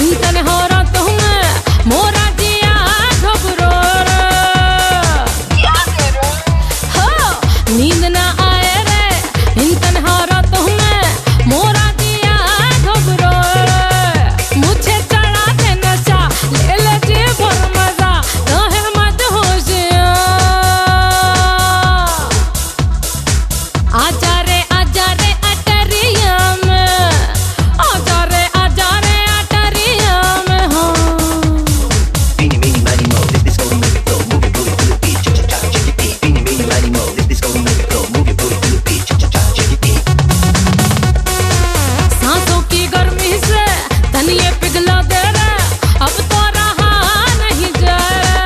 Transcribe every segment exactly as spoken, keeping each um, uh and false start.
इंतन हो रात में मोरा जिया घबरो हो नींद ना आए रे इंतन हो रात में मोरा जिया घबरो मुझे चढ़ा दे नशा ले ले जी भर मजा रहे मत होशिया आजा रे आजा रे अटरिया में आजा रे आजा रे अटरिया में हो Beanie meanie miny mo, this disco to make it flow, move your booty to the beat, cha cha cha, shake your feet. Beanie meanie miny mo, this disco to make it flow, move your booty to the beat, cha cha cha, shake your feet. सांसों की गर्मी से तन ये पिघला दे रे अब तो रहा नहीं जा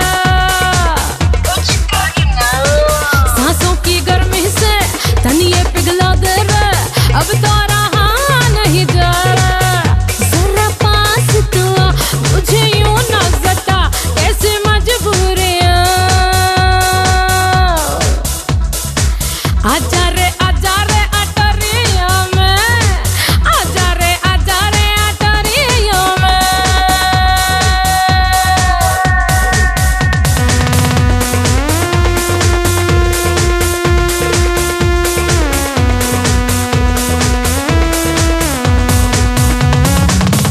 सांसों की गर्मी से तन ये पिघला दे रे अब तो रहा नहीं जा जरा पास तू आ, मुझे यूं ना जता कैसी मजबूरियां आजा रे आजा रे अटरिया में आजा रे आजा रे अटरिया में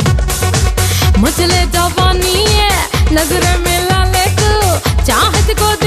मचले जवानी है नजर में ला ले तू चाहत को